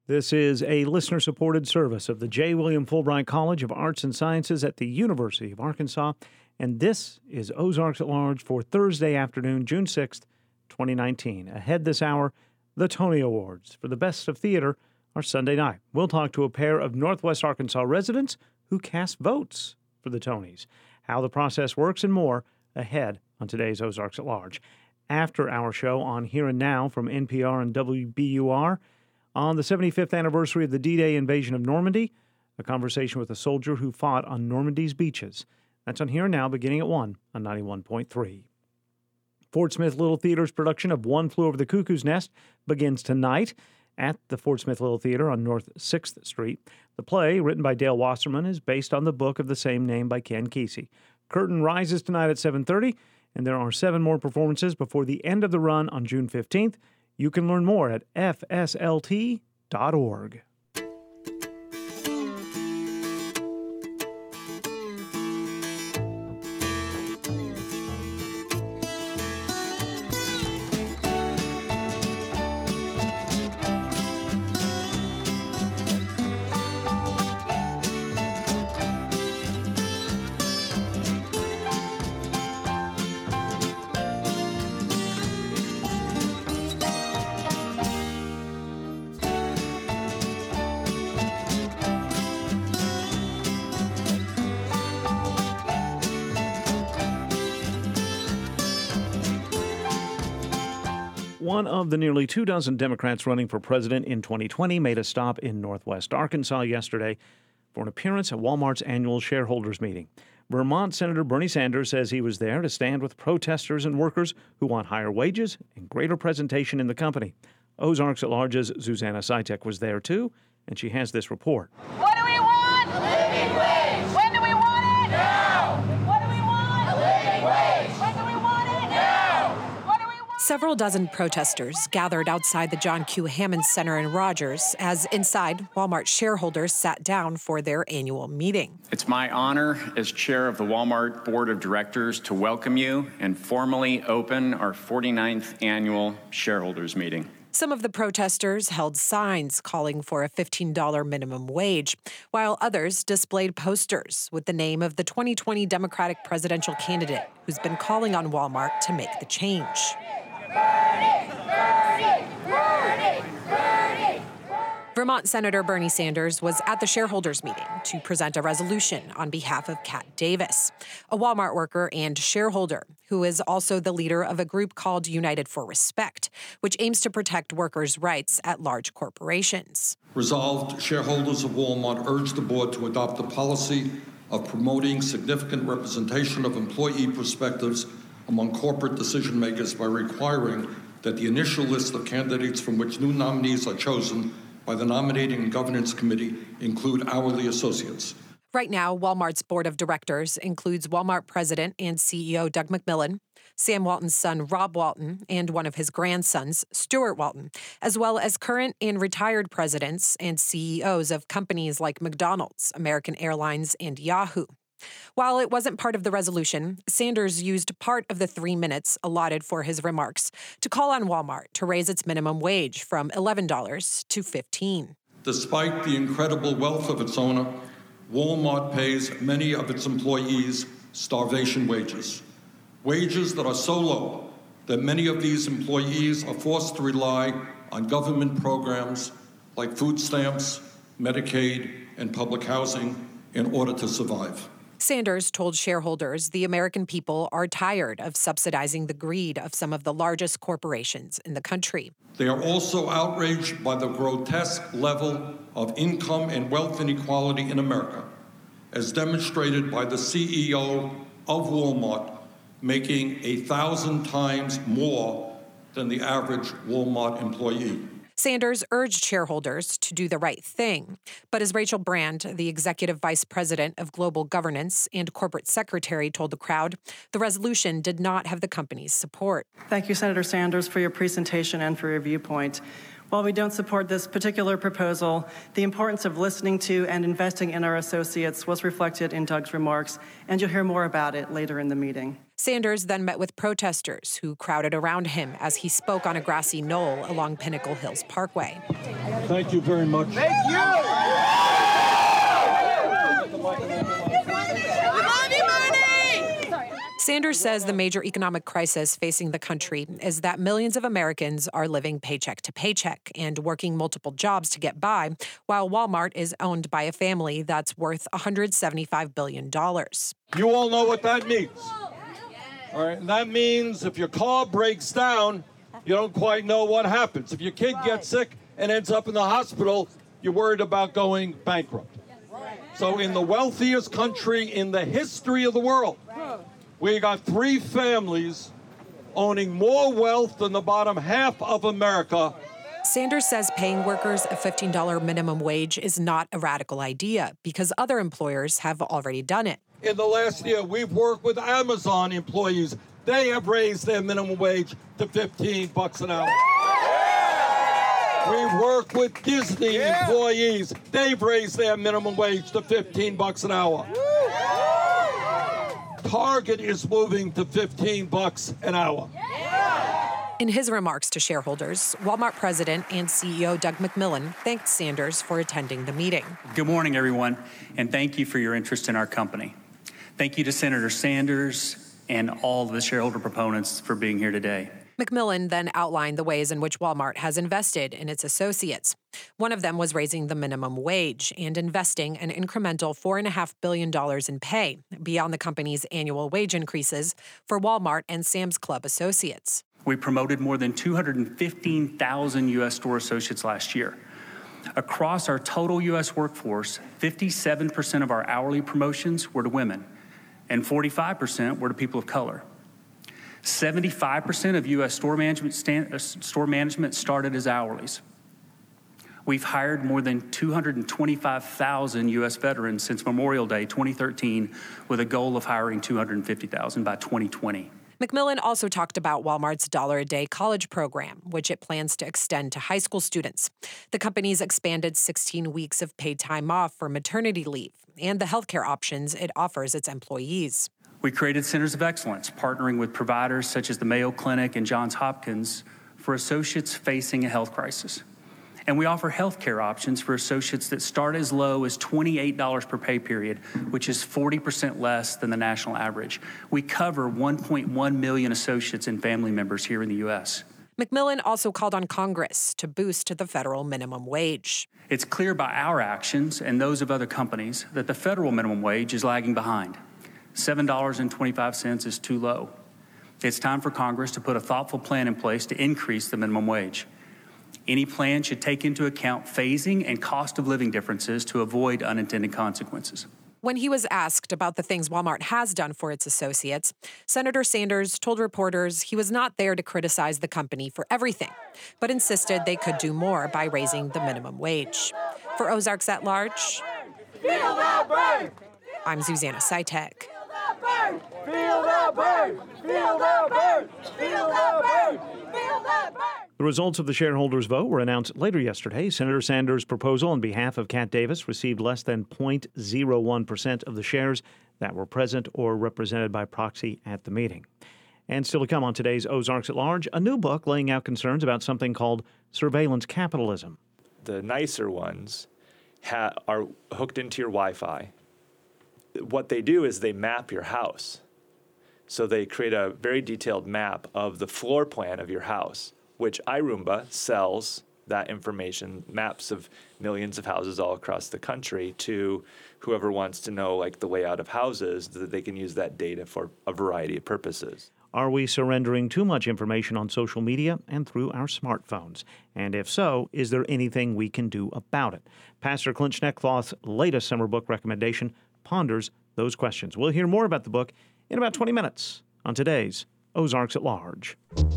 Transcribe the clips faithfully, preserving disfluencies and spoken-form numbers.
This is a listener-supported service of the J. William Fulbright College of Arts and Sciences at the University of Arkansas, and this is Ozarks at Large for Thursday afternoon, June sixth, twenty nineteen. Ahead this hour, the Tony Awards for the Best of Theater are Sunday night. We'll talk to a pair of Northwest Arkansas residents who cast votes for the Tonys, how the process works, and more ahead on today's Ozarks at Large. After our show on Here and Now from N P R and W B U R, on the seventy-fifth anniversary of the D-Day invasion of Normandy, a conversation with a soldier who fought on Normandy's beaches. That's on Here and Now, beginning at one on ninety-one point three. Fort Smith Little Theater's production of One Flew Over the Cuckoo's Nest begins tonight at the Fort Smith Little Theater on North sixth Street. The play, written by Dale Wasserman, is based on the book of the same name by Ken Kesey. Curtain rises tonight at seven thirty, and there are seven more performances before the end of the run on June fifteenth. You can learn more at F S L T dot org. One of the nearly two dozen Democrats running for president in twenty twenty made a stop in Northwest Arkansas yesterday for an appearance at Walmart's annual shareholders meeting. Vermont Senator Bernie Sanders says he was there to stand with protesters and workers who want higher wages and greater presentation in the company. Ozarks at Large's Susanna Sitek was there too, and she has this report. What do we want? A living wage. When do we want it? Now. What do we want? A living wage. When do we want it? Now. What do we want? Several dozen protesters gathered outside the John Q. Hammond Center in Rogers as inside Walmart shareholders sat down for their annual meeting. It's my honor as chair of the Walmart Board of Directors to welcome you and formally open our forty-ninth annual shareholders meeting. Some of the protesters held signs calling for a fifteen dollars minimum wage, while others displayed posters with the name of the twenty twenty Democratic presidential candidate who's been calling on Walmart to make the change. Bernie, Bernie, Bernie, Bernie. Vermont Senator Bernie Sanders was at the shareholders meeting to present a resolution on behalf of Kat Davis, a Walmart worker and shareholder who is also the leader of a group called United for Respect, which aims to protect workers' rights at large corporations. Resolved, shareholders of Walmart urge the board to adopt a policy of promoting significant representation of employee perspectives among corporate decision makers by requiring that the initial list of candidates from which new nominees are chosen by the Nominating and Governance Committee include hourly associates. Right now, Walmart's board of directors includes Walmart president and C E O Doug McMillon, Sam Walton's son Rob Walton, and one of his grandsons, Stuart Walton, as well as current and retired presidents and C E Os of companies like McDonald's, American Airlines, and Yahoo. While it wasn't part of the resolution, Sanders used part of the three minutes allotted for his remarks to call on Walmart to raise its minimum wage from eleven dollars to fifteen dollars. Despite the incredible wealth of its owner, Walmart pays many of its employees starvation wages, wages that are so low that many of these employees are forced to rely on government programs like food stamps, Medicaid, and public housing in order to survive. Sanders told shareholders the American people are tired of subsidizing the greed of some of the largest corporations in the country. They are also outraged by the grotesque level of income and wealth inequality in America, as demonstrated by the C E O of Walmart making a thousand times more than the average Walmart employee. Sanders urged shareholders to do the right thing. But as Rachel Brand, the executive vice president of global governance and corporate secretary, told the crowd, the resolution did not have the company's support. Thank you, Senator Sanders, for your presentation and for your viewpoint. While we don't support this particular proposal, the importance of listening to and investing in our associates was reflected in Doug's remarks, and you'll hear more about it later in the meeting. Sanders then met with protesters who crowded around him as he spoke on a grassy knoll along Pinnacle Hills Parkway. Thank you very much. Thank you. Sanders says the major economic crisis facing the country is that millions of Americans are living paycheck to paycheck and working multiple jobs to get by, while Walmart is owned by a family that's worth one hundred seventy-five billion dollars. You all know what that means. All right, and that means if your car breaks down, you don't quite know what happens. If your kid gets sick and ends up in the hospital, you're worried about going bankrupt. So in the wealthiest country in the history of the world, we got three families owning more wealth than the bottom half of America. Sanders says paying workers a fifteen dollars minimum wage is not a radical idea because other employers have already done it. In the last year, we've worked with Amazon employees. They have raised their minimum wage to fifteen bucks an hour. We've worked with Disney employees. They've raised their minimum wage to fifteen bucks an hour. Target is moving to fifteen bucks an hour. In his remarks to shareholders, Walmart president and C E O Doug McMillon thanked Sanders for attending the meeting. Good morning, everyone, and thank you for your interest in our company. Thank you to Senator Sanders and all the shareholder proponents for being here today. McMillon then outlined the ways in which Walmart has invested in its associates. One of them was raising the minimum wage and investing an incremental four point five billion dollars in pay beyond the company's annual wage increases for Walmart and Sam's Club associates. We promoted more than two hundred fifteen thousand U S store associates last year. Across our total U S workforce, fifty-seven percent of our hourly promotions were to women, and forty-five percent were to people of color. seventy-five percent of U S store management, stand, uh, store management started as hourlies. We've hired more than two hundred twenty-five thousand U S veterans since Memorial Day twenty thirteen, with a goal of hiring two hundred fifty thousand by twenty twenty. McMillon also talked about Walmart's dollar-a-day college program, which it plans to extend to high school students. The company's expanded sixteen weeks of paid time off for maternity leave and the healthcare options it offers its employees. We created centers of excellence, partnering with providers such as the Mayo Clinic and Johns Hopkins for associates facing a health crisis. And we offer health care options for associates that start as low as twenty-eight dollars per pay period, which is forty percent less than the national average. We cover one point one million associates and family members here in the U S. McMillon also called on Congress to boost the federal minimum wage. It's clear by our actions and those of other companies that the federal minimum wage is lagging behind. seven dollars and twenty-five cents is too low. It's time for Congress to put a thoughtful plan in place to increase the minimum wage. Any plan should take into account phasing and cost of living differences to avoid unintended consequences. When he was asked about the things Walmart has done for its associates, Senator Sanders told reporters he was not there to criticize the company for everything, but insisted they could do more by raising the minimum wage. For Ozarks at Large, I'm Susanna Sitek. Feel that burn! Feel that burn! Feel that burn! Feel that burn! The results of the shareholders' vote were announced later yesterday. Senator Sanders' proposal on behalf of Cat Davis received less than zero point zero one percent of the shares that were present or represented by proxy at the meeting. And still to come on today's Ozarks at Large, a new book laying out concerns about something called surveillance capitalism. The nicer ones ha- are hooked into your Wi-Fi. What they do is they map your house. So they create a very detailed map of the floor plan of your house, which iRoomba sells that information, maps of millions of houses all across the country, to whoever wants to know like the layout of houses, that they can use that data for a variety of purposes. Are we surrendering too much information on social media and through our smartphones? And if so, is there anything we can do about it? Pastor Clint Schneckloth's latest summer book recommendation ponders those questions. We'll hear more about the book in about twenty minutes on today's Ozarks at Large.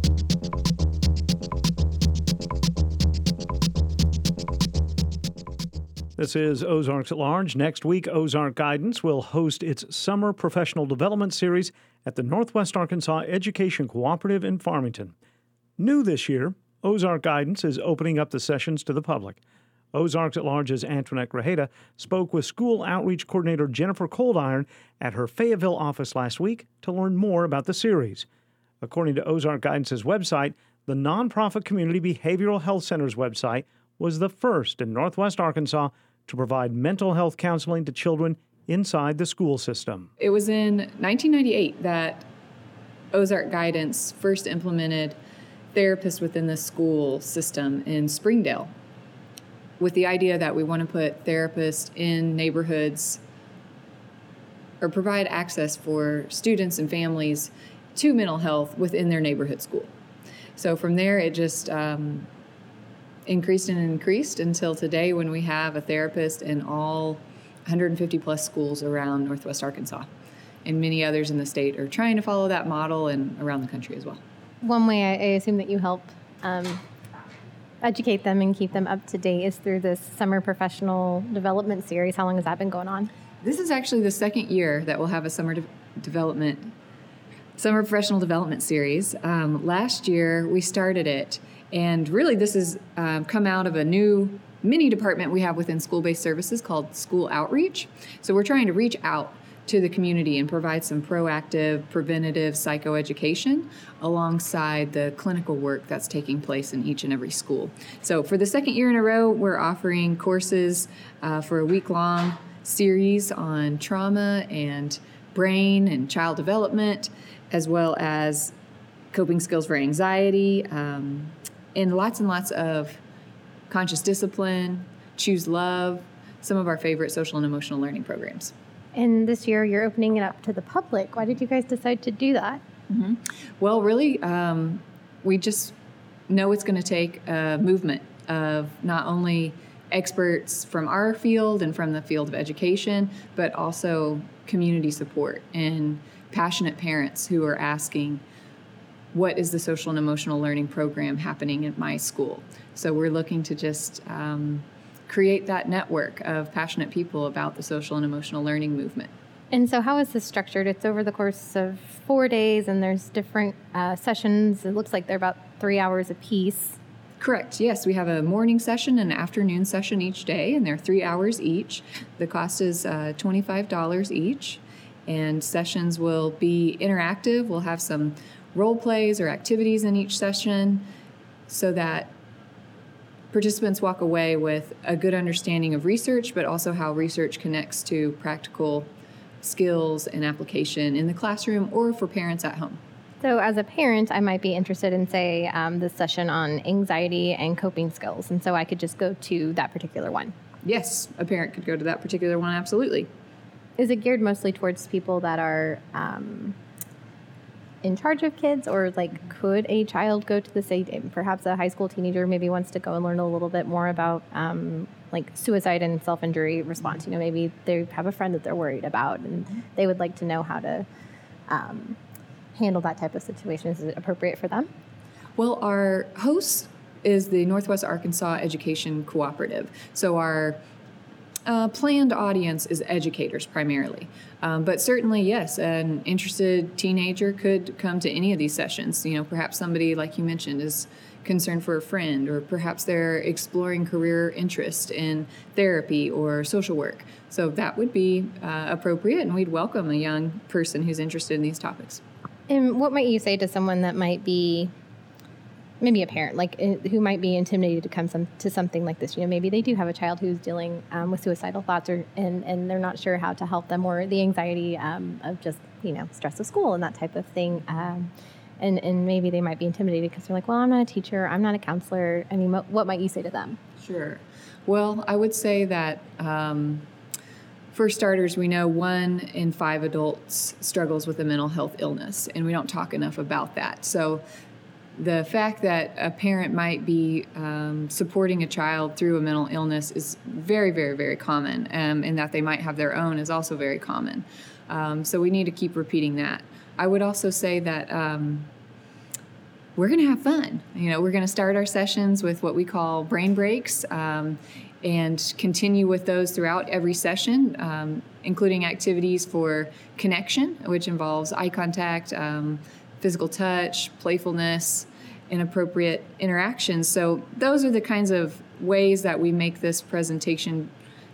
This is Ozarks at Large. Next week, Ozark Guidance will host its Summer Professional Development Series at the Northwest Arkansas Education Cooperative in Farmington. New this year, Ozark Guidance is opening up the sessions to the public. Ozarks at Large's Antoinette Grajeda spoke with School Outreach Coordinator Jennifer Coldiron at her Fayetteville office last week to learn more about the series. According to Ozark Guidance's website, the nonprofit Community Behavioral Health Center's website was the first in Northwest Arkansas to provide mental health counseling to children inside the school system. It was in nineteen ninety-eight that Ozark Guidance first implemented therapists within the school system in Springdale, with the idea that we want to put therapists in neighborhoods or provide access for students and families to mental health within their neighborhood school. So from there, it just um, increased and increased until today, when we have a therapist in all one hundred fifty plus schools around Northwest Arkansas. And many others in the state are trying to follow that model, and around the country as well. One way I, I assume that you help um, educate them and keep them up to date is through this summer professional development series. How long has that been going on? This is actually the second year that we'll have a summer de- development, summer professional development series. Um, last year we started it, and really this has um, come out of a new mini department we have within school-based services called School Outreach. So we're trying to reach out to the community and provide some proactive, preventative psychoeducation alongside the clinical work that's taking place in each and every school. So for the second year in a row, we're offering courses uh, for a week-long series on trauma and brain and child development, as well as coping skills for anxiety, um, and lots and lots of conscious discipline, choose love, some of our favorite social and emotional learning programs. And this year you're opening it up to the public. Why did you guys decide to do that? Mm-hmm. Well, really, um, we just know it's going to take a movement of not only experts from our field and from the field of education, but also community support and passionate parents who are asking, what is the social and emotional learning program happening at my school? So we're looking to just um, create that network of passionate people about the social and emotional learning movement. And so how is this structured? It's over the course of four days, and there's different uh, sessions. It looks like they're about three hours apiece. Correct. Yes, we have a morning session and an afternoon session each day, and they're three hours each. The cost is uh, twenty-five dollars each, and sessions will be interactive. We'll have some role plays or activities in each session so that participants walk away with a good understanding of research, but also how research connects to practical skills and application in the classroom or for parents at home. So as a parent, I might be interested in, say, um, this session on anxiety and coping skills, and so I could just go to that particular one. Yes, a parent could go to that particular one, absolutely. Is it geared mostly towards people that are um, in charge of kids, or like could a child go to the state, perhaps a high school teenager maybe wants to go and learn a little bit more about um, like suicide and self-injury response? You know, maybe they have a friend that they're worried about and they would like to know how to um, handle that type of situation. Is it appropriate for them? Well, our host is the Northwest Arkansas Education Cooperative. So our uh, planned audience is educators primarily. Um, but certainly, yes, an interested teenager could come to any of these sessions. You know, perhaps somebody, like you mentioned, is concerned for a friend, or perhaps they're exploring career interest in therapy or social work. So that would be uh, appropriate, and we'd welcome a young person who's interested in these topics. And what might you say to someone that might be, maybe a parent, like who might be intimidated to come some, to something like this? You know, maybe they do have a child who's dealing um, with suicidal thoughts, or and, and they're not sure how to help them, or the anxiety um, of just, you know, stress of school and that type of thing. Um, and, and maybe they might be intimidated because they're like, well, I'm not a teacher, I'm not a counselor. I mean, what, what might you say to them? Sure. Well, I would say that um, for starters, we know one in five adults struggles with a mental health illness, and we don't talk enough about that. So the fact that a parent might be um, supporting a child through a mental illness is very, very, very common, um, and that they might have their own is also very common. Um, so we need to keep repeating that. I would also say that um, we're going to have fun. You know, we're going to start our sessions with what we call brain breaks, um, and continue with those throughout every session, um, including activities for connection, which involves eye contact, um, physical touch, playfulness, inappropriate interactions. So those are the kinds of ways that we make this presentation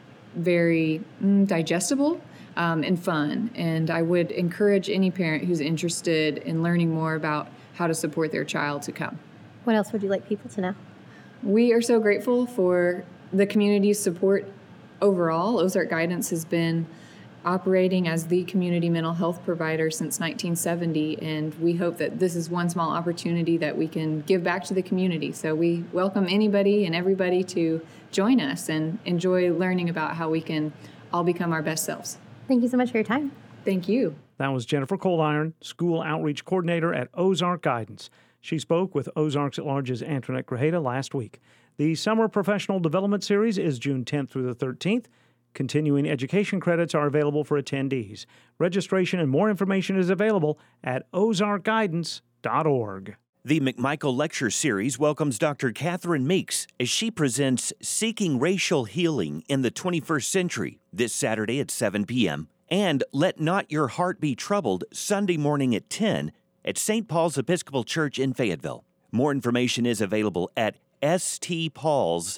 very mm, digestible um, and fun. And I would encourage any parent who's interested in learning more about how to support their child to come. What else would you like people to know? We are so grateful for the community's support overall. Ozark Guidance has been operating as the community mental health provider since nineteen seventy, and we hope that this is one small opportunity that we can give back to the community. So we welcome anybody and everybody to join us and enjoy learning about how we can all become our best selves. Thank you so much for your time. Thank you. That was Jennifer Coldiron, School Outreach Coordinator at Ozark Guidance. She spoke with Ozarks at Large's Antoinette Grajeda last week. The Summer Professional Development Series is June tenth through the thirteenth. Continuing education credits are available for attendees. Registration and more information is available at ozark guidance dot org. The McMichael Lecture Series welcomes Doctor Catherine Meeks as she presents Seeking Racial Healing in the twenty-first Century this Saturday at seven p.m. and Let Not Your Heart Be Troubled Sunday morning at ten at Saint Paul's Episcopal Church in Fayetteville. More information is available at s t pauls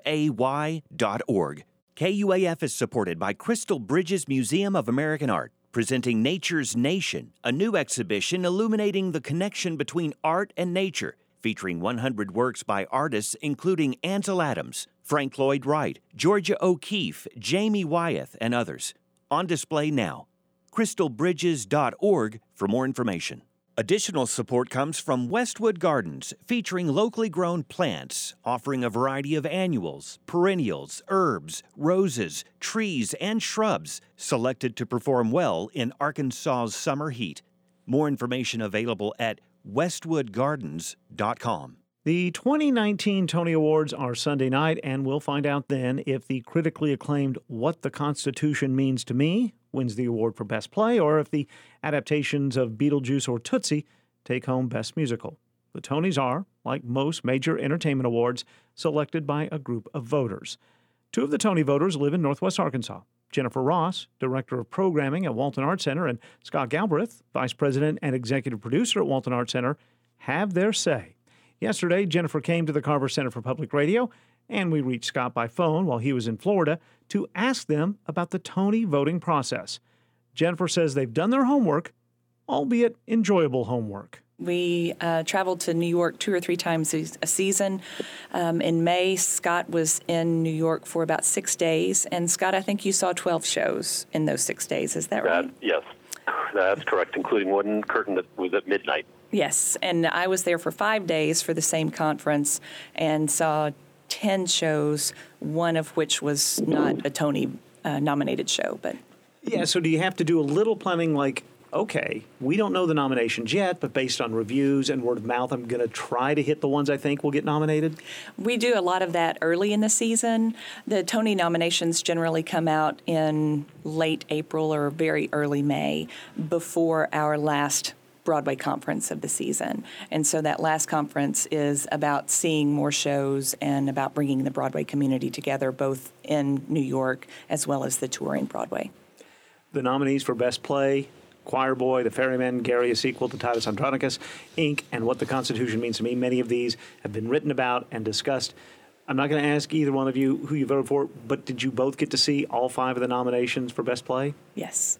fay dot org. K U A F is supported by Crystal Bridges Museum of American Art, presenting Nature's Nation, a new exhibition illuminating the connection between art and nature, featuring one hundred works by artists including Ansel Adams, Frank Lloyd Wright, Georgia O'Keeffe, Jamie Wyeth, and others. On display now. crystal bridges dot org for more information. Additional support comes from Westwood Gardens, featuring locally grown plants, offering a variety of annuals, perennials, herbs, roses, trees, and shrubs, selected to perform well in Arkansas's summer heat. More information available at westwood gardens dot com. The twenty nineteen Tony Awards are Sunday night, and we'll find out then if the critically acclaimed What the Constitution Means to Me wins the award for Best Play, or if the adaptations of Beetlejuice or Tootsie take home Best Musical. The Tonys are, like most major entertainment awards, selected by a group of voters. Two of the Tony voters live in Northwest Arkansas. Jennifer Ross, Director of Programming at Walton Arts Center, and Scott Galbraith, Vice President and Executive Producer at Walton Arts Center, have their say. Yesterday, Jennifer came to the Carver Center for Public Radio, and we reached Scott by phone while he was in Florida to ask them about the Tony voting process. Jennifer says they've done their homework, albeit enjoyable homework. We uh, traveled to New York two or three times a season. Um, in May, Scott was in New York for about six days. And Scott, I think you saw twelve shows in those six days. Is that right? That, yes, that's correct, including one curtain that was at midnight. Yes, and I was there for five days for the same conference and saw ten shows, one of which was not a Tony-nominated uh, show. But yeah, so do you have to do a little planning like, okay, we don't know the nominations yet, but based on reviews and word of mouth, I'm going to try to hit the ones I think will get nominated? We do a lot of that early in the season. The Tony nominations generally come out in late April or very early May before our last Broadway conference of the season. And so that last conference is about seeing more shows and about bringing the Broadway community together, both in New York as well as the touring Broadway. The nominees for Best Play, Choir Boy, The Ferryman, Gary, a sequel to Titus Andronicus, Incorporated, and What the Constitution Means to Me. Many of these have been written about and discussed. I'm not going to ask either one of you who you voted for, but did you both get to see all five of the nominations for Best Play? Yes.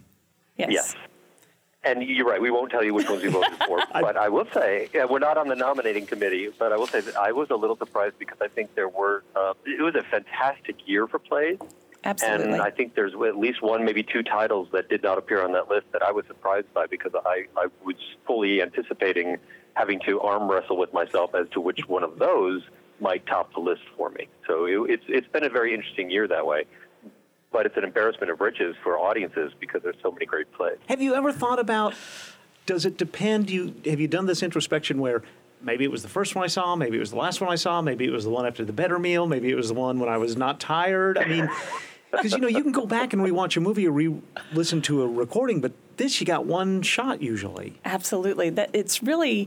Yes. Yes. And you're right, we won't tell you which ones we voted for. But I will say, yeah, we're not on the nominating committee, but I will say that I was a little surprised because I think there were, uh, it was a fantastic year for plays. Absolutely. And I think there's at least one, maybe two titles that did not appear on that list that I was surprised by because I, I was fully anticipating having to arm wrestle with myself as to which one of those might top the list for me. So it, it's it's been a very interesting year that way. But it's an embarrassment of riches for audiences because there's so many great plays. Have you ever thought about, does it depend, you have you done this introspection where maybe it was the first one I saw, maybe it was the last one I saw, maybe it was the one after the better meal, maybe it was the one when I was not tired? I mean, because, you know, you can go back and rewatch a movie or re-listen to a recording, but this you got one shot usually. Absolutely. That it's really,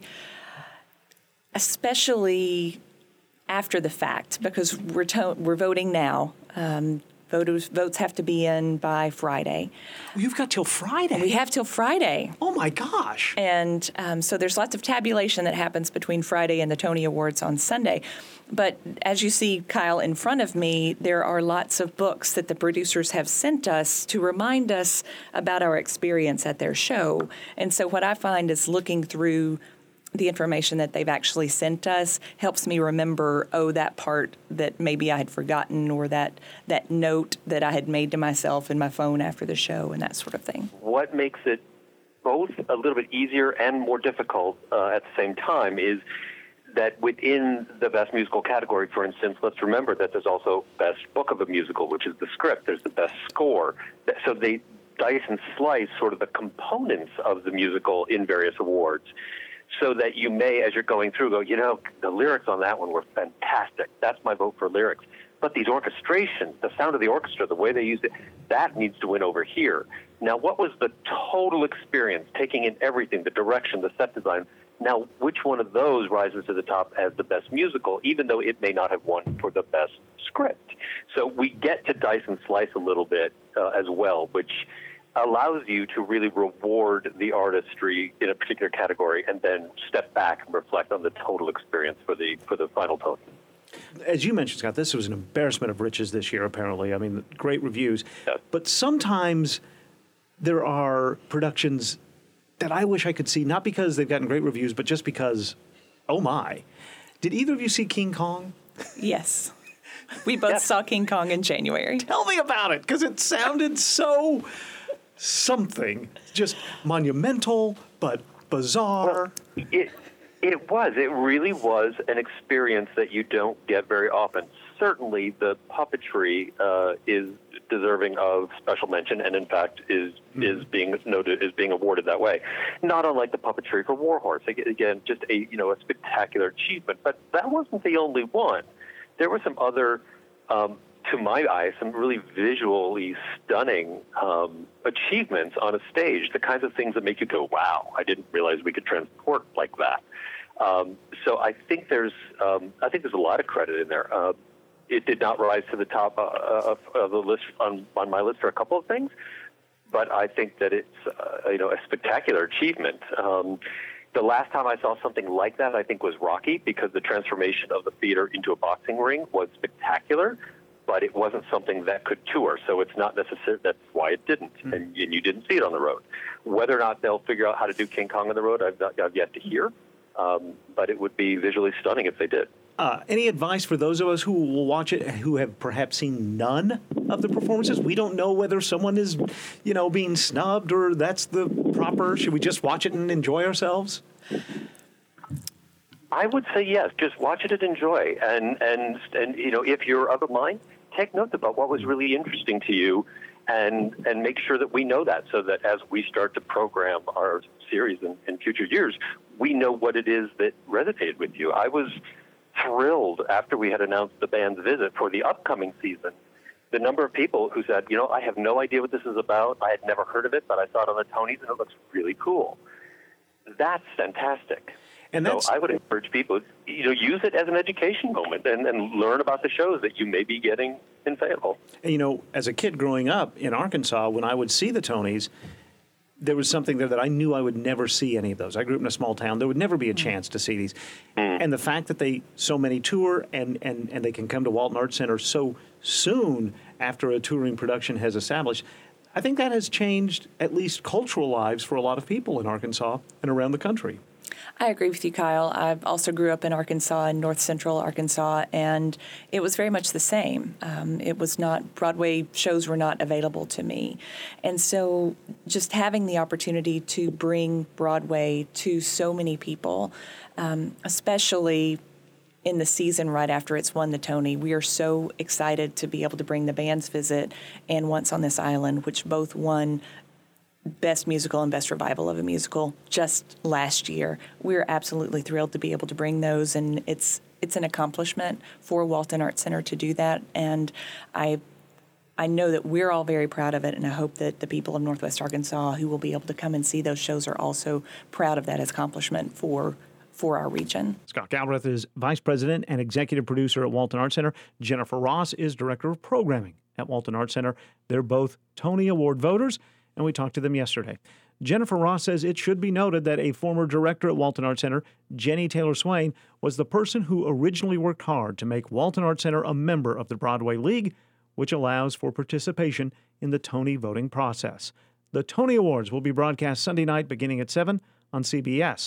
especially after the fact, because we're, to- we're voting now. Um, Voters, votes have to be in by Friday. Oh, you've got till Friday. We have till Friday. Oh, my gosh. And um, so there's lots of tabulation that happens between Friday and the Tony Awards on Sunday. But as you see, Kyle, in front of me, there are lots of books that the producers have sent us to remind us about our experience at their show. And so what I find is looking through the information that they've actually sent us helps me remember, oh, that part that maybe I had forgotten, or that, that note that I had made to myself in my phone after the show, and that sort of thing. What makes it both a little bit easier and more difficult uh, at the same time is that within the Best Musical category, for instance, let's remember that there's also Best Book of a Musical, which is the script. There's the Best Score. So they dice and slice sort of the components of the musical in various awards, so that you may, as you're going through, go, you know, the lyrics on that one were fantastic. That's my vote for lyrics. But these orchestrations, the sound of the orchestra, the way they used it, that needs to win over here. Now, what was the total experience, taking in everything, the direction, the set design? Now, which one of those rises to the top as the best musical, even though it may not have won for the best script? So we get to dice and slice a little bit uh, as well, which allows you to really reward the artistry in a particular category and then step back and reflect on the total experience for the for the final Tony. As you mentioned, Scott, this was an embarrassment of riches this year, apparently. I mean, great reviews. Yes. But sometimes there are productions that I wish I could see, not because they've gotten great reviews, but just because, oh my. Did either of you see King Kong? Yes. We both yes. saw King Kong in January. Tell me about it, because it sounded so something, just monumental, but bizarre. Well, it, it was. It really was an experience that you don't get very often. Certainly the puppetry uh, is deserving of special mention, and in fact is mm. is being noted, is being awarded that way. Not unlike the puppetry for Warhorse. Again, just a you know a spectacular achievement. But that wasn't the only one. There were some other, um, to my eye, some really visually stunning um, achievements on a stage. The kinds of things that make you go, "Wow! I didn't realize we could transport like that." Um, so I think there's um, I think there's a lot of credit in there. Uh, It did not rise to the top uh, of, of the list on, on my list for a couple of things, but I think that it's uh, you know a spectacular achievement. Um, the last time I saw something like that, I think, was Rocky, because the transformation of the theater into a boxing ring was spectacular, but it wasn't something that could tour, so it's not necessary. That's why it didn't, mm. and, and you didn't see it on the road. Whether or not they'll figure out how to do King Kong on the road, I've, not, I've yet to hear, um, but it would be visually stunning if they did. Uh, any advice for those of us who will watch it who have perhaps seen none of the performances? We don't know whether someone is, you know, being snubbed or that's the proper. Should we just watch it and enjoy ourselves? I would say yes. Just watch it and enjoy. And, and, and you know, if you're of a mind, take notes about what was really interesting to you and, and make sure that we know that, so that as we start to program our series in, in future years, we know what it is that resonated with you. I was thrilled after we had announced the band's visit for the upcoming season. The number of people who said, you know, I have no idea what this is about. I had never heard of it, but I saw it on the Tonys and it looks really cool. That's fantastic. And that's, so I would encourage people, you know, use it as an education moment and, and learn about the shows that you may be getting in Fayetteville. And, you know, as a kid growing up in Arkansas, when I would see the Tonys, there was something there that I knew I would never see any of those. I grew up in a small town. There would never be a chance to see these. Mm. And the fact that they, so many tour and, and, and they can come to Walton Arts Center so soon after a touring production has established, I think that has changed at least cultural lives for a lot of people in Arkansas and around the country. I agree with you, Kyle. I also grew up in Arkansas, in north central Arkansas, and it was very much the same. Um, it was not, Broadway shows were not available to me. And so just having the opportunity to bring Broadway to so many people, um, especially in the season right after it's won the Tony, we are so excited to be able to bring the band's visit and Once on This Island, which both won Best Musical and Best Revival of a Musical just last year. We're absolutely thrilled to be able to bring those, and it's it's an accomplishment for Walton Arts Center to do that. And I I know that we're all very proud of it, and I hope that the people of Northwest Arkansas who will be able to come and see those shows are also proud of that accomplishment for for our region. Scott Galbraith is Vice President and Executive Producer at Walton Arts Center. Jennifer Ross is Director of Programming at Walton Arts Center. They're both Tony Award voters, and we talked to them yesterday. Jennifer Ross says it should be noted that a former director at Walton Arts Center, Jenny Taylor Swain, was the person who originally worked hard to make Walton Arts Center a member of the Broadway League, which allows for participation in the Tony voting process. The Tony Awards will be broadcast Sunday night beginning at seven on C B S.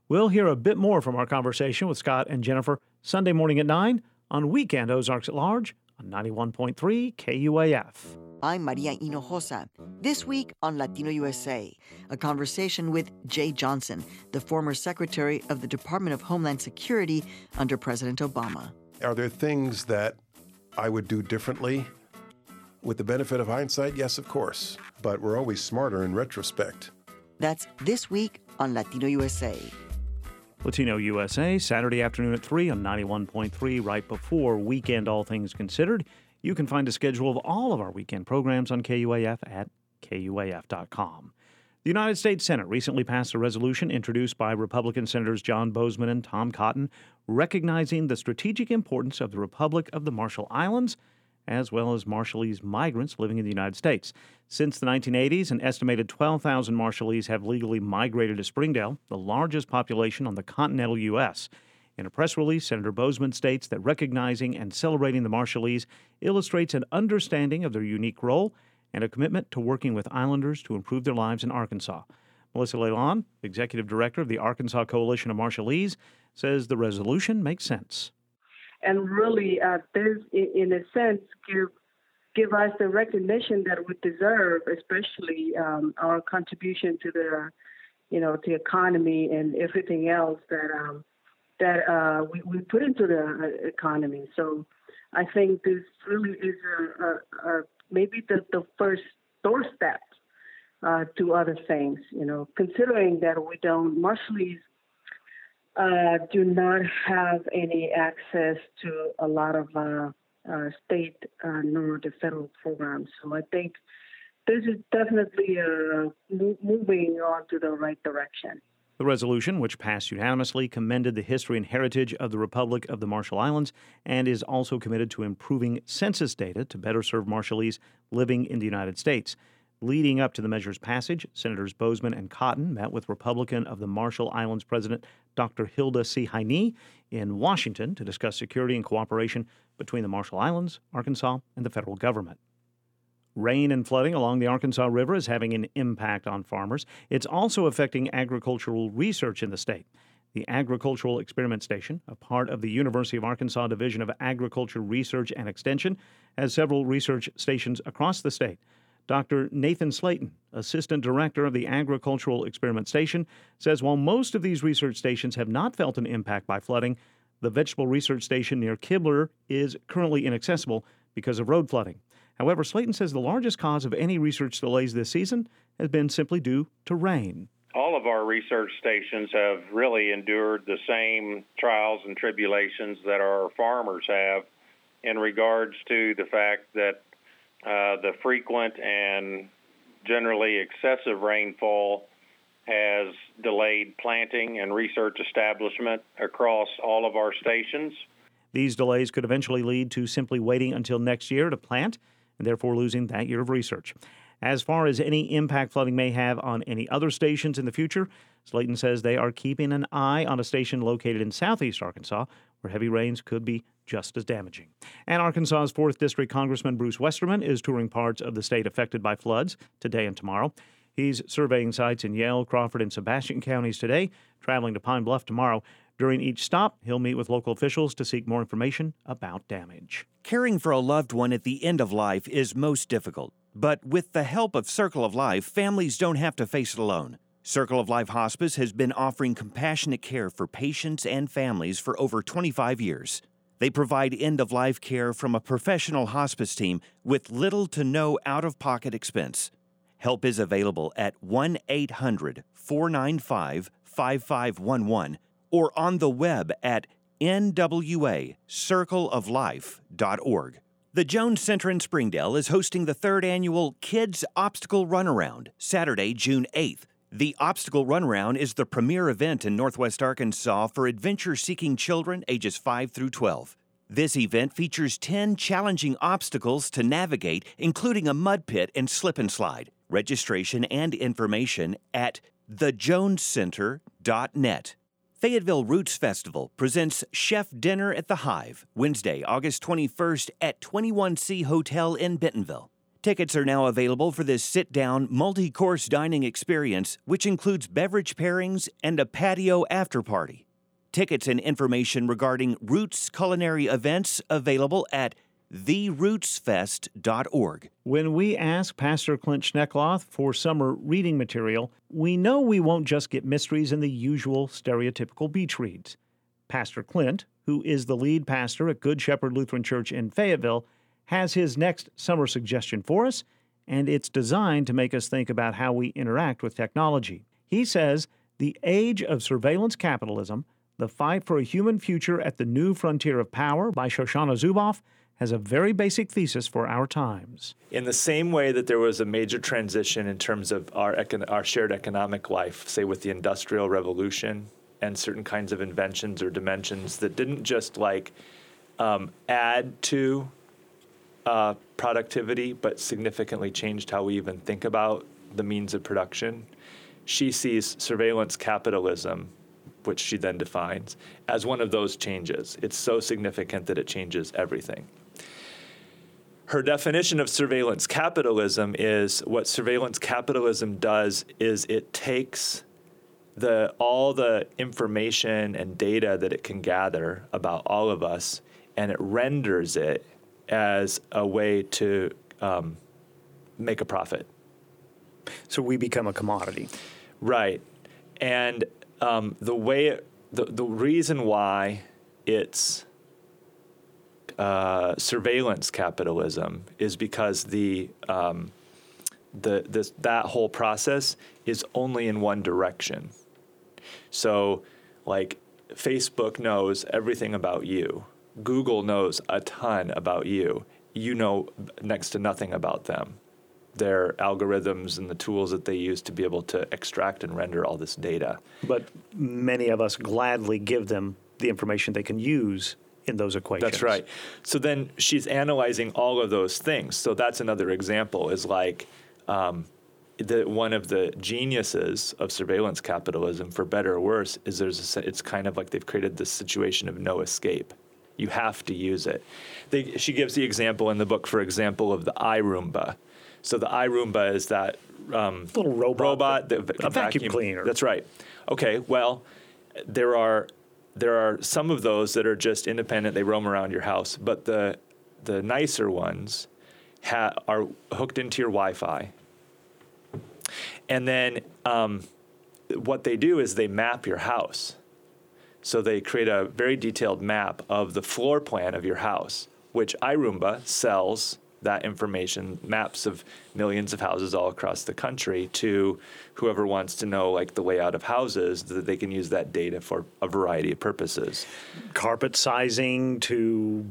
We'll hear a bit more from our conversation with Scott and Jennifer Sunday morning at nine on Weekend Ozarks at Large on ninety-one point three K U A F. I'm Maria Hinojosa. This week on Latino U S A, a conversation with Jeh Johnson, the former Secretary of the Department of Homeland Security under President Obama. Are there things that I would do differently? With the benefit of hindsight, yes, of course. But we're always smarter in retrospect. That's this week on Latino U S A. Latino U S A, Saturday afternoon at three on ninety-one point three, right before Weekend All Things Considered. You can find a schedule of all of our weekend programs on K U A F at K U A F dot com. The United States Senate recently passed a resolution introduced by Republican Senators John Boozman and Tom Cotton, recognizing the strategic importance of the Republic of the Marshall Islands, as well as Marshallese migrants living in the United States. Since the nineteen eighties, an estimated twelve thousand Marshallese have legally migrated to Springdale, the largest population on the continental U S In a press release, Senator Boozman states that recognizing and celebrating the Marshallese illustrates an understanding of their unique role and a commitment to working with islanders to improve their lives in Arkansas. Melissa Lalonde, Executive Director of the Arkansas Coalition of Marshallese, says the resolution makes sense. And really, uh, this, in a sense, give give us the recognition that we deserve, especially um, our contribution to the, you know, the economy and everything else that um, that uh, we, we put into the economy. So I think this really is a, a, a, maybe the, the first doorstep uh, to other things, you know, considering that we don't, Marshallese uh, do not have any access to a lot of uh, uh, state uh, nor the federal programs. So I think this is definitely uh, mo- moving on to the right direction. The resolution, which passed unanimously, commended the history and heritage of the Republic of the Marshall Islands and is also committed to improving census data to better serve Marshallese living in the United States. Leading up to the measure's passage, Senators Boozman and Cotton met with Republican of the Marshall Islands President Doctor Hilda C. Heine in Washington to discuss security and cooperation between the Marshall Islands, Arkansas, and the federal government. Rain and flooding along the Arkansas River is having an impact on farmers. It's also affecting agricultural research in the state. The Agricultural Experiment Station, a part of the University of Arkansas Division of Agriculture Research and Extension, has several research stations across the state. Doctor Nathan Slayton, Assistant Director of the Agricultural Experiment Station, says while most of these research stations have not felt an impact by flooding, the Vegetable Research Station near Kibler is currently inaccessible because of road flooding. However, Slayton says the largest cause of any research delays this season has been simply due to rain. All of our research stations have really endured the same trials and tribulations that our farmers have in regards to the fact that uh, the frequent and generally excessive rainfall has delayed planting and research establishment across all of our stations. These delays could eventually lead to simply waiting until next year to plant, and therefore losing that year of research. As far as any impact flooding may have on any other stations in the future, Slayton says they are keeping an eye on a station located in southeast Arkansas where heavy rains could be just as damaging. And Arkansas's fourth District Congressman Bruce Westerman is touring parts of the state affected by floods today and tomorrow. He's surveying sites in Yell, Crawford, and Sebastian counties today, traveling to Pine Bluff tomorrow. During each stop, he'll meet with local officials to seek more information about damage. Caring for a loved one at the end of life is most difficult, but with the help of Circle of Life, families don't have to face it alone. Circle of Life Hospice has been offering compassionate care for patients and families for over twenty-five years. They provide end-of-life care from a professional hospice team with little to no out-of-pocket expense. Help is available at one eight hundred, four nine five, five five one one or on the web at N W A circle of life dot org. The Jones Center in Springdale is hosting the third annual Kids Obstacle Runaround, Saturday, June eighth. The Obstacle Runaround is the premier event in Northwest Arkansas for adventure-seeking children ages five through twelve. This event features ten challenging obstacles to navigate, including a mud pit and slip and slide. Registration and information at the jones center dot net. Fayetteville Roots Festival presents Chef Dinner at the Hive, Wednesday, August twenty-first at twenty-one C Hotel in Bentonville. Tickets are now available for this sit-down, multi-course dining experience, which includes beverage pairings and a patio after-party. Tickets and information regarding Roots culinary events available at the roots fest dot org. When we ask Pastor Clint Schneckloth for summer reading material, we know we won't just get mysteries in the usual stereotypical beach reads. Pastor Clint, who is the lead pastor at Good Shepherd Lutheran Church in Fayetteville, has his next summer suggestion for us, and it's designed to make us think about how we interact with technology. He says, "The Age of Surveillance Capitalism, The Fight for a Human Future at the New Frontier of Power" by Shoshana Zuboff has a very basic thesis for our times. In the same way that there was a major transition in terms of our econ- our shared economic life, say with the Industrial Revolution and certain kinds of inventions or dimensions that didn't just like um, add to uh, productivity, but significantly changed how we even think about the means of production, she sees surveillance capitalism, which she then defines, as one of those changes. It's so significant that it changes everything. Her definition of surveillance capitalism is what surveillance capitalism does is it takes the all the information and data that it can gather about all of us, and it renders it as a way to um, make a profit. So we become a commodity. Right. And um, the way it, the, the reason why it's Uh, surveillance capitalism is because the um, the this that whole process is only in one direction. So, like, Facebook knows everything about you. Google knows a ton about you. You know next to nothing about them. Their algorithms and the tools that they use to be able to extract and render all this data. But many of us gladly give them the information they can use in those equations. That's right. So then she's analyzing all of those things. So that's another example is like um, the, one of the geniuses of surveillance capitalism, for better or worse, is there's a, it's kind of like they've created this situation of no escape. You have to use it. They, she gives the example in the book, for example, of the iRoomba. So the iRoomba is that um, little robot, robot that, that, a vacuum cleaner. That's right. Okay, well, there are There are some of those that are just independent. They roam around your house. But the the nicer ones ha- are hooked into your Wi-Fi. And then um, what they do is they map your house. So they create a very detailed map of the floor plan of your house, which iRoomba sells that information, maps of millions of houses all across the country, to whoever wants to know like the layout of houses, that they can use that data for a variety of purposes. Carpet sizing to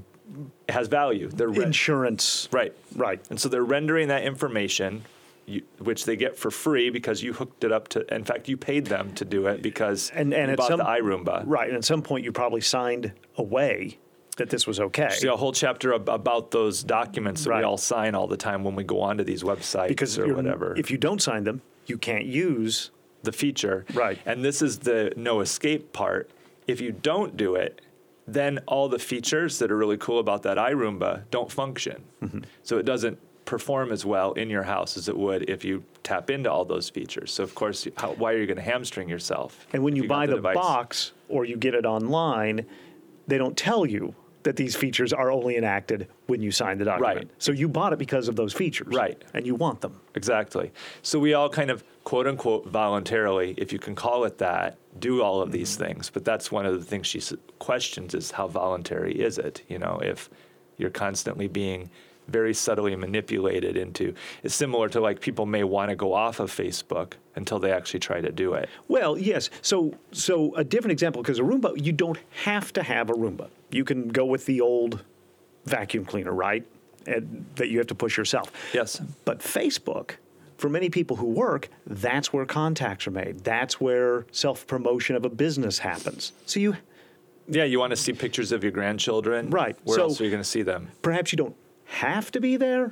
it has value. They're re- insurance. Right. Right. And so they're rendering that information, you, which they get for free because you hooked it up to, in fact, you paid them to do it because and, and you at bought some, the iRoomba. Right. And at some point you probably signed away that this was okay. See a whole chapter ab- about those documents that right. we all sign all the time when we go onto these websites because or whatever. If you don't sign them, you can't use the feature. Right. And this is the no escape part. If you don't do it, then all the features that are really cool about that iRoomba don't function. Mm-hmm. So it doesn't perform as well in your house as it would if you tap into all those features. So of course, how, why are you going to hamstring yourself? And when you, you buy the, the device? box or you get it online, they don't tell you that these features are only enacted when you sign the document. Right. So you bought it because of those features. Right. And you want them. Exactly. So we all kind of, quote unquote, voluntarily, if you can call it that, do all of these things. But that's one of the things she questions is how voluntary is it? You know, if you're constantly being very subtly manipulated into, it's similar to like people may want to go off of Facebook until they actually try to do it. Well, yes. So so a different example, because a Roomba, you don't have to have a Roomba. You can go with the old vacuum cleaner, right? And that you have to push yourself. Yes. But Facebook, for many people who work, that's where contacts are made. That's where self-promotion of a business happens. So you... Yeah, you want to see pictures of your grandchildren. Right. Where so else are you going to see them? Perhaps you don't have to be there,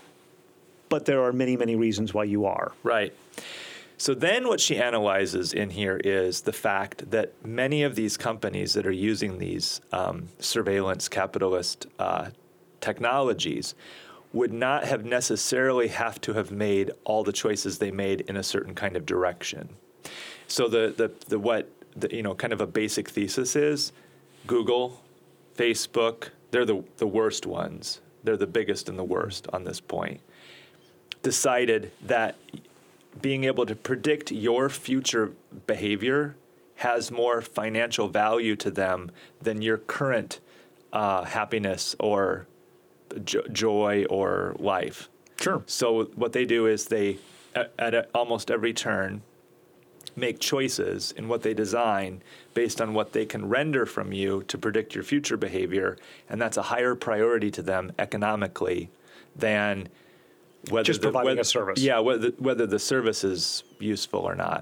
but there are many, many reasons why you are. Right. So then what she analyzes in here is the fact that many of these companies that are using these um, surveillance capitalist uh, technologies would not have necessarily have to have made all the choices they made in a certain kind of direction. So the the, the what the, you know kind of a basic thesis is Google, Facebook, they're the, the worst ones. They're the biggest and the worst on this point. Decided that being able to predict your future behavior has more financial value to them than your current uh, happiness or jo- joy or life. Sure. So what they do is they, at, at a, almost every turn, make choices in what they design based on what they can render from you to predict your future behavior, and that's a higher priority to them economically than whether just the, providing whether, a service. Yeah, whether whether the service is useful or not.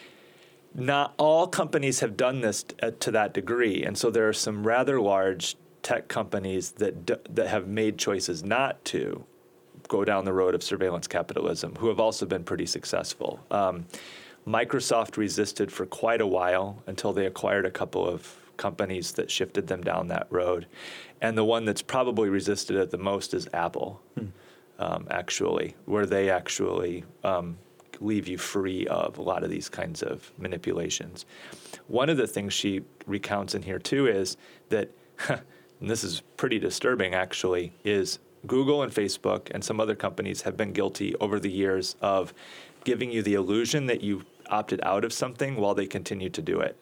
Not all companies have done this t- uh, to that degree, and so there are some rather large tech companies that d- that have made choices not to go down the road of surveillance capitalism, who have also been pretty successful. Um, Microsoft resisted for quite a while until they acquired a couple of companies that shifted them down that road. And the one that's probably resisted it the most is Apple, hmm. um, actually, where they actually um, leave you free of a lot of these kinds of manipulations. One of the things she recounts in here, too, is that, and this is pretty disturbing, actually, is Google and Facebook and some other companies have been guilty over the years of giving you the illusion that you opted out of something while they continue to do it.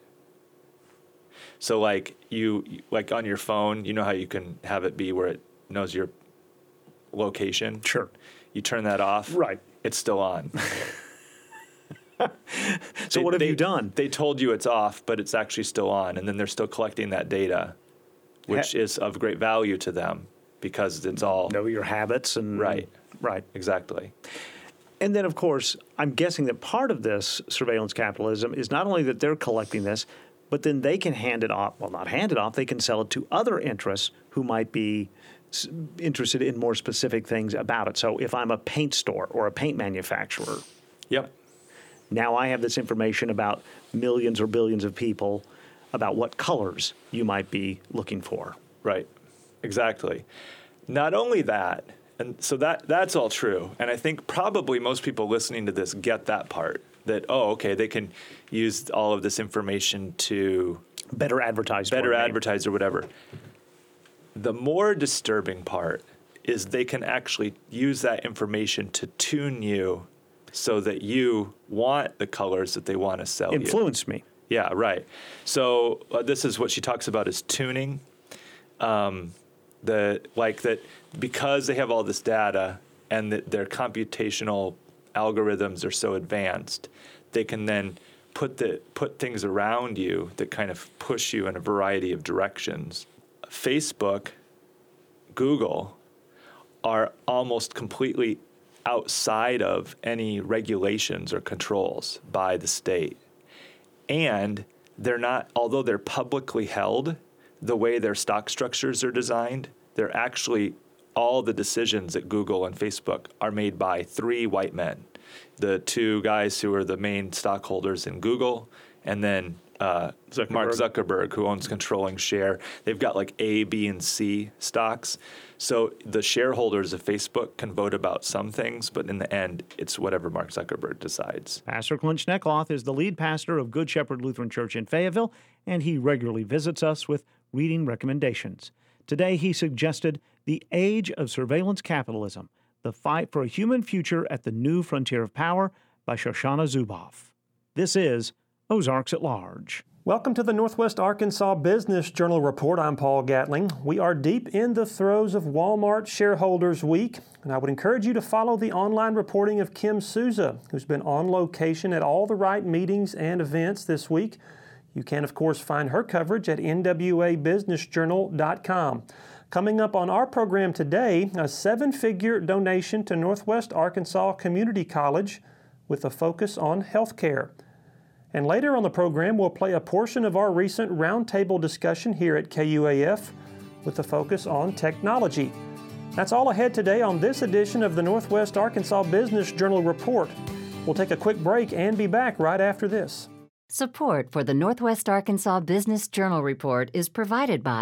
So like you, like on your phone, you know how you can have it be where it knows your location? Sure. You turn that off. Right. It's still on. So they, what have they, you done? They told you it's off, but it's actually still on, and then they're still collecting that data, which ha- is of great value to them because it's all... Know your habits and... Right. Right. Exactly. And then, of course, I'm guessing that part of this surveillance capitalism is not only that they're collecting this, but then they can hand it off. Well, not hand it off. They can sell it to other interests who might be interested in more specific things about it. So if I'm a paint store or a paint manufacturer, yep. Now I have this information about millions or billions of people about what colors you might be looking for. Right. Exactly. Not only that, and so that that's all true. And I think probably most people listening to this get that part, that, oh, okay, they can use all of this information to better advertise. Better advertise or whatever. The more disturbing part is they can actually use that information to tune you so that you want the colors that they want to sell you. Influence me. Yeah, right. So uh, this is what she talks about is tuning. Um, the like that because they have all this data and that their computational algorithms are so advanced, they can then put the put things around you that kind of push you in a variety of directions. Facebook, Google are almost completely outside of any regulations or controls by the state. And they're not, although they're publicly held, the way their stock structures are designed, they're actually, all the decisions at Google and Facebook are made by three white men. The two guys who are the main stockholders in Google, and then uh, Zuckerberg. Mark Zuckerberg, who owns controlling share. They've got like A, B, and C stocks. So the shareholders of Facebook can vote about some things, but in the end, it's whatever Mark Zuckerberg decides. Pastor Clint Schneckloth is the lead pastor of Good Shepherd Lutheran Church in Fayetteville, and he regularly visits us with reading recommendations. Today, he suggested The Age of Surveillance Capitalism, The Fight for a Human Future at the New Frontier of Power by Shoshana Zuboff. This is Ozarks at Large. Welcome to the Northwest Arkansas Business Journal Report. I'm Paul Gatling. We are deep in the throes of Walmart Shareholders Week, and I would encourage you to follow the online reporting of Kim Souza, who's been on location at all the right meetings and events this week. You can, of course, find her coverage at N W A business journal dot com. Coming up on our program today, a seven-figure donation to Northwest Arkansas Community College with a focus on healthcare. And later on the program, we'll play a portion of our recent roundtable discussion here at K U A F with a focus on technology. That's all ahead today on this edition of the Northwest Arkansas Business Journal Report. We'll take a quick break and be back right after this. Support for the Northwest Arkansas Business Journal Report is provided by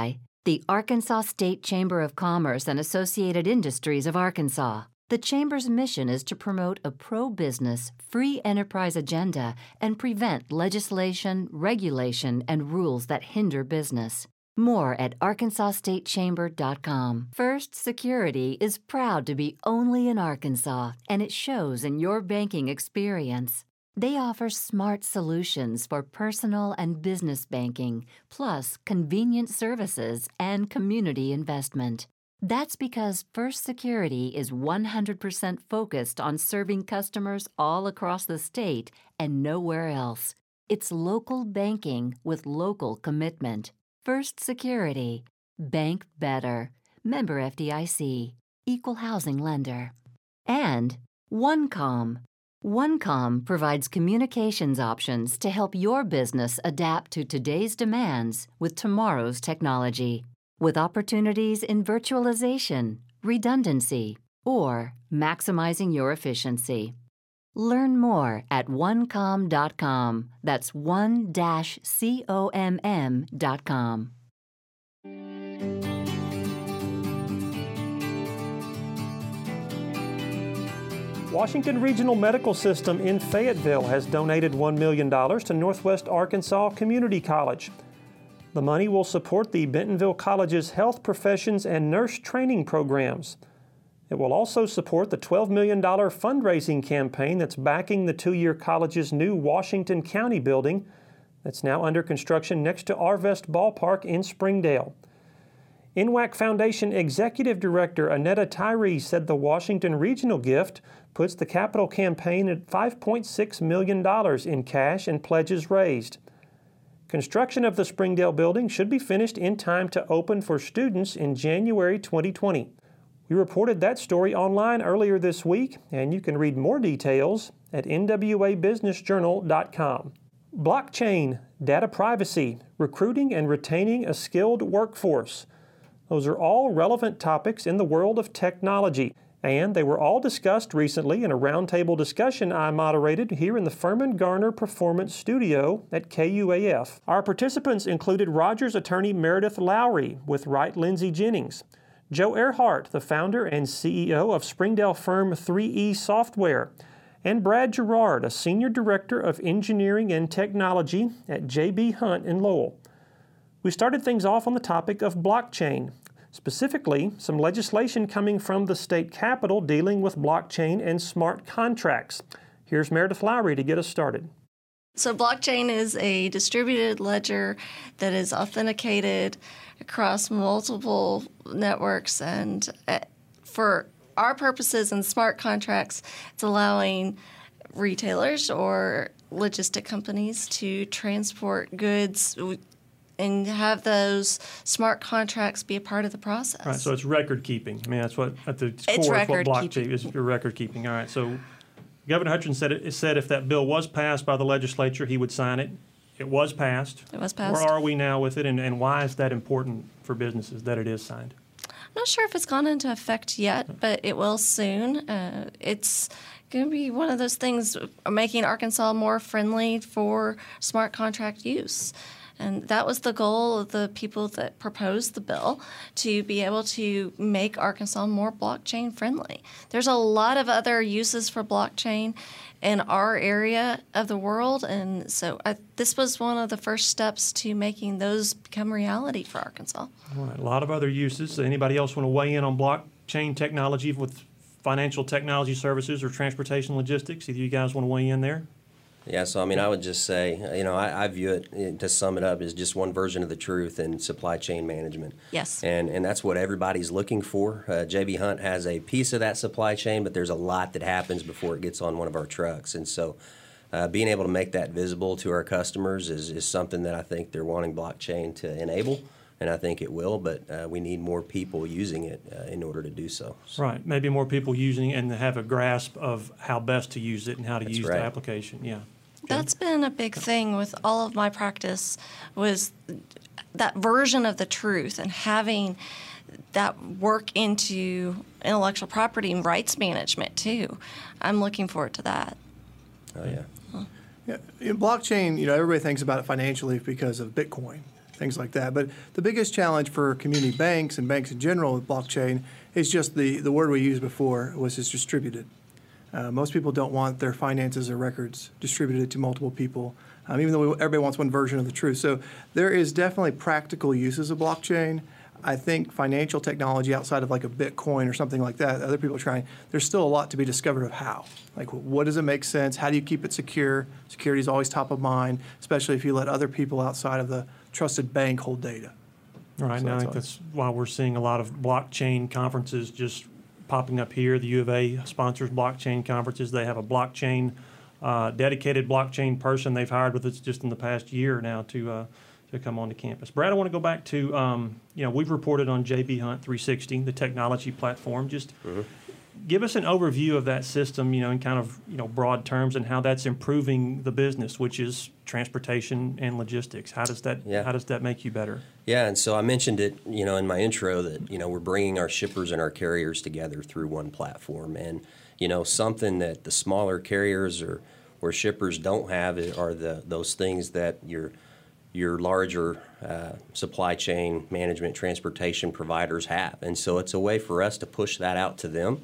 the Arkansas State Chamber of Commerce and Associated Industries of Arkansas. The Chamber's mission is to promote a pro-business, free enterprise agenda and prevent legislation, regulation, and rules that hinder business. More at arkansas state chamber dot com. First Security is proud to be only in Arkansas, and it shows in your banking experience. They offer smart solutions for personal and business banking, plus convenient services and community investment. That's because First Security is one hundred percent focused on serving customers all across the state and nowhere else. It's local banking with local commitment. First Security. Bank better. Member F D I C. Equal housing lender. And OneComm. OneComm provides communications options to help your business adapt to today's demands with tomorrow's technology, with opportunities in virtualization, redundancy, or maximizing your efficiency. Learn more at one comm dot com. That's one dash C O M M dot com. Washington Regional Medical System in Fayetteville has donated one million dollars to Northwest Arkansas Community College. The money will support the Bentonville College's health professions and nurse training programs. It will also support the twelve million dollars fundraising campaign that's backing the two-year college's new Washington County building that's now under construction next to Arvest Ballpark in Springdale. N W A C Foundation Executive Director Annetta Tyree said the Washington Regional gift puts the capital campaign at five point six million dollars in cash and pledges raised. Construction of the Springdale building should be finished in time to open for students in January twenty twenty. We reported that story online earlier this week, and you can read more details at N W A business journal dot com. Blockchain, data privacy, recruiting and retaining a skilled workforce. Those are all relevant topics in the world of technology, and they were all discussed recently in a roundtable discussion I moderated here in the Furman Garner Performance Studio at K U A F. Our participants included Rogers attorney Meredith Lowry with Wright Lindsay Jennings, Joe Earhart, the founder and C E O of Springdale firm three E Software, and Brad Gerard, a senior director of engineering and technology at J B Hunt in Lowell. We started things off on the topic of blockchain, specifically some legislation coming from the state capitol dealing with blockchain and smart contracts. Here's Meredith Lowry to get us started. So blockchain is a distributed ledger that is authenticated across multiple networks, and for our purposes in smart contracts, it's allowing retailers or logistic companies to transport goods and have those smart contracts be a part of the process. Right, so it's record keeping. I mean, that's what at the it's core of what blockchain keeping. is, your record keeping. All right, so Governor Hutchins said it, said if that bill was passed by the legislature, he would sign it. It was passed. It was passed. Where are we now with it, and, and why is that important for businesses that it is signed? I'm not sure if it's gone into effect yet, but it will soon. Uh, it's going to be one of those things making Arkansas more friendly for smart contract use. And that was the goal of the people that proposed the bill, to be able to make Arkansas more blockchain friendly. There's a lot of other uses for blockchain in our area of the world, and so I, this was one of the first steps to making those become reality for Arkansas. All right, a lot of other uses. Anybody else want to weigh in on blockchain technology with financial technology services or transportation logistics? Either you guys want to weigh in there? Yeah, so I mean, I would just say, you know, I, I view it, to sum it up, as just one version of the truth in supply chain management. Yes. And and that's what everybody's looking for. Uh, J B Hunt has a piece of that supply chain, but there's a lot that happens before it gets on one of our trucks. And so uh, being able to make that visible to our customers is, is something that I think they're wanting blockchain to enable. And I think it will, but uh, we need more people using it uh, in order to do so. so. Right, maybe more people using it and have a grasp of how best to use it and how to That's use right. the application. Yeah. That's been a big thing with all of my practice, was that version of the truth and having that work into intellectual property and rights management too. I'm looking forward to that. Oh, yeah. Yeah, in blockchain, you know, everybody thinks about it financially because of Bitcoin. things like that. But the biggest challenge for community banks and banks in general with blockchain is just the, the word we used before was just distributed. Uh, most people don't want their finances or records distributed to multiple people, um, even though we, everybody wants one version of the truth. So there is definitely practical uses of blockchain. I think financial technology outside of like a Bitcoin or something like that, other people are trying, there's still a lot to be discovered of how. Like, what does it make sense? How do you keep it secure? Security is always top of mind, especially if you let other people outside of the trusted bank hold data. All right, So now I that's think all. that's why we're seeing a lot of blockchain conferences just popping up here. The U of A sponsors blockchain conferences. They have a blockchain, uh, dedicated blockchain person they've hired with us just in the past year now to uh, to come onto campus. Brad, I want to go back to, um, you know, we've reported on J B Hunt three sixty, the technology platform. Just mm-hmm. give us an overview of that system, you know, in kind of, you know, broad terms and how that's improving the business, which is transportation and logistics. How does that, Yeah. how does that make you better? Yeah, and so I mentioned it, you know, in my intro that, you know, we're bringing our shippers and our carriers together through one platform. And, you know, something that the smaller carriers or, or shippers don't have are the those things that your your larger uh, supply chain management transportation providers have. And so it's a way for us to push that out to them.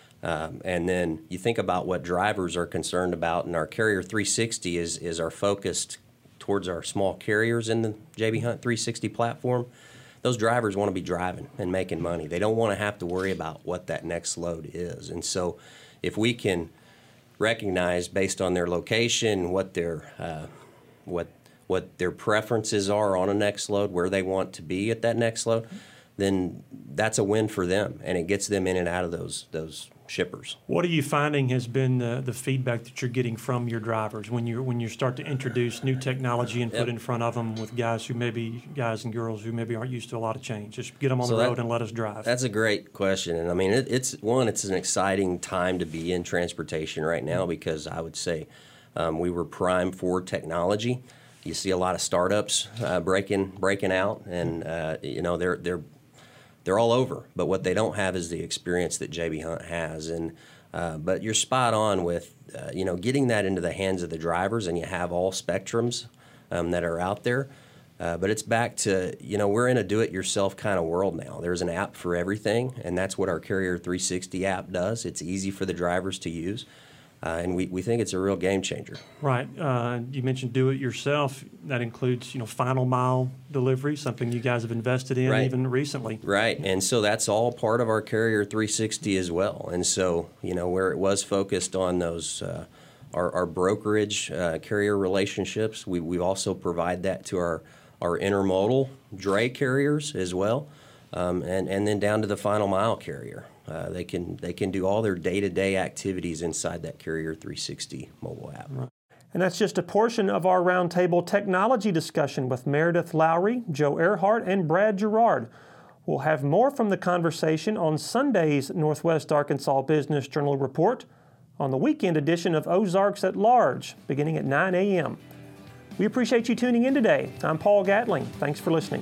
Um, and then you think about what drivers are concerned about, and our Carrier three sixty is, is our focus towards our small carriers in the J B Hunt three sixty platform. Those drivers want to be driving and making money. They don't want to have to worry about what that next load is. And so if we can recognize based on their location, what their uh, what what their preferences are on a next load, where they want to be at that next load, then that's a win for them, and it gets them in and out of those those shippers. What are you finding has been the, the feedback that you're getting from your drivers when you when you start to introduce new technology and put Yep. in front of them with guys who maybe guys and girls who maybe aren't used to a lot of change? Just get them on So the that- road and let us drive. That's a great question, and I mean, it, it's one. It's an exciting time to be in transportation right now because I would say um, we were primed for technology. You see a lot of startups uh, breaking breaking out, and uh, you know they're they're they're all over. But what they don't have is the experience that J B Hunt has. And uh, but you're spot on with uh, you know getting that into the hands of the drivers, and you have all spectrums um, that are out there. Uh, but it's back to, you know, we're in a do-it-yourself kind of world now. There's an app for everything, and that's what our Carrier three sixty app does. It's easy for the drivers to use. Uh, and we, we think it's a real game changer. Right. Uh, you mentioned do it yourself. That includes, you know, final mile delivery, something you guys have invested in Right. even recently. Right. And so that's all part of our Carrier three sixty as well. And so, you know, where it was focused on those uh, our, our brokerage uh, carrier relationships, we, we also provide that to our, our intermodal dray carriers as well. Um, and, and then down to the final mile carrier. Uh, they can they can do all their day-to-day activities inside that Carrier three sixty mobile app. Right. And that's just a portion of our roundtable technology discussion with Meredith Lowry, Joe Earhart, and Brad Gerard. We'll have more from the conversation on Sunday's Northwest Arkansas Business Journal Report on the weekend edition of Ozarks at Large, beginning at nine a.m. We appreciate you tuning in today. I'm Paul Gatling. Thanks for listening.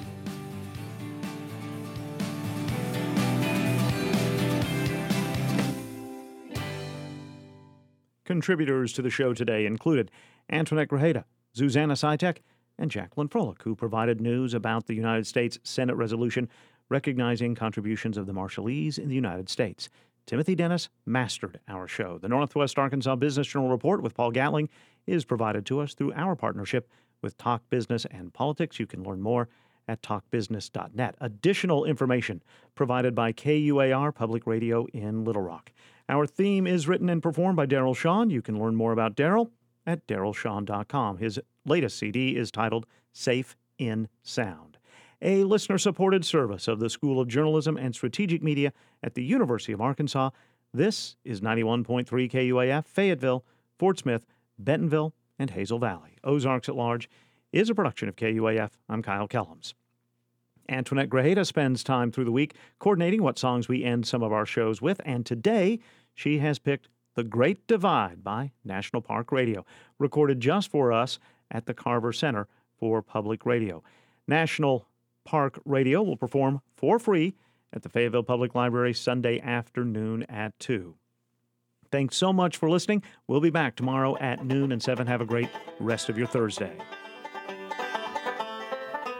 Contributors to the show today included Antoinette Grajeda, Zuzanna Sitek, and Jacqueline Froelich, who provided news about the United States Senate resolution recognizing contributions of the Marshallese in the United States. Timothy Dennis mastered our show. The Northwest Arkansas Business Journal Report with Paul Gatling is provided to us through our partnership with Talk Business and Politics. You can learn more at talk business dot net. Additional information provided by K U A R Public Radio in Little Rock. Our theme is written and performed by Daryl Shawn. You can learn more about Daryl at daryl shawn dot com. His latest C D is titled Safe in Sound. A listener-supported service of the School of Journalism and Strategic Media at the University of Arkansas. This is ninety-one point three K U A F, Fayetteville, Fort Smith, Bentonville, and Hazel Valley. Ozarks at Large is a production of K U A F. I'm Kyle Kellums. Antoinette Grajeda spends time through the week coordinating what songs we end some of our shows with, and today she has picked The Great Divide by National Park Radio, recorded just for us at the Carver Center for Public Radio. National Park Radio will perform for free at the Fayetteville Public Library Sunday afternoon at two. Thanks so much for listening. We'll be back tomorrow at noon and seven. Have a great rest of your Thursday.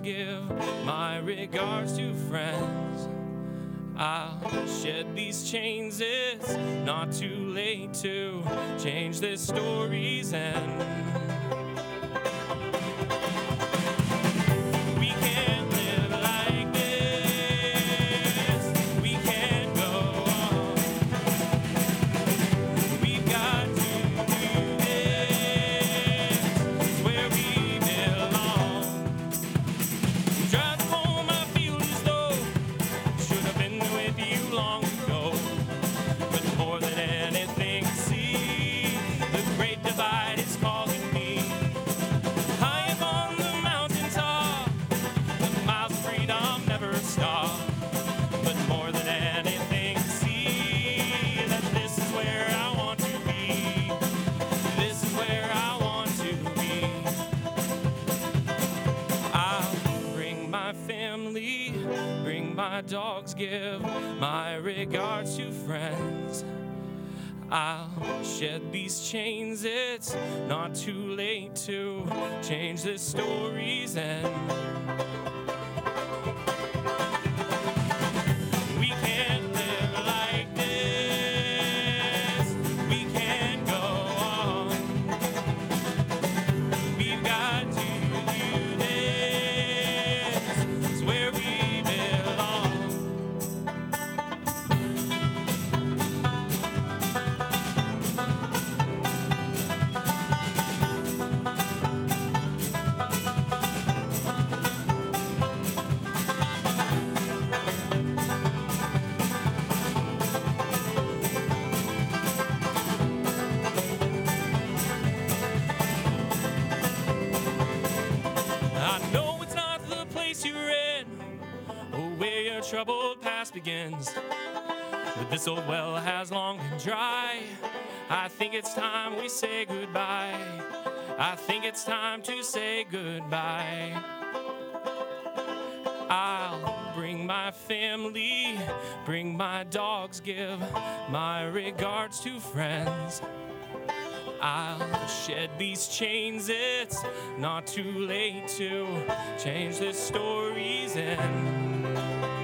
give my regards to friends. I'll shed these chains, it's not too late to change this story's end. We can't live like this, we can't go on. We've got to do this, it's where we belong. Drive home, I feel as though should have been with you long ago. But more than anything, see, the great divide is calling me. High up on the mountaintop, the miles of freedom never stop. But more than anything, see, that this is where I want to be. This is where I want to be. I'll bring my family, bring my dogs, give my regards to friends. I'll shed these chains, it's not too late to change this story's end. We can't live like this, we can't go on. We've got to do this, it's where we belong. I know it's not the place you're in, or where your troubled past begins. But this old well has long been dry. I think it's time we say goodbye. I think it's time to say goodbye. I'll bring my family, bring my dogs, give my regards to friends. I'll shed these chains, it's not too late to change this story's end.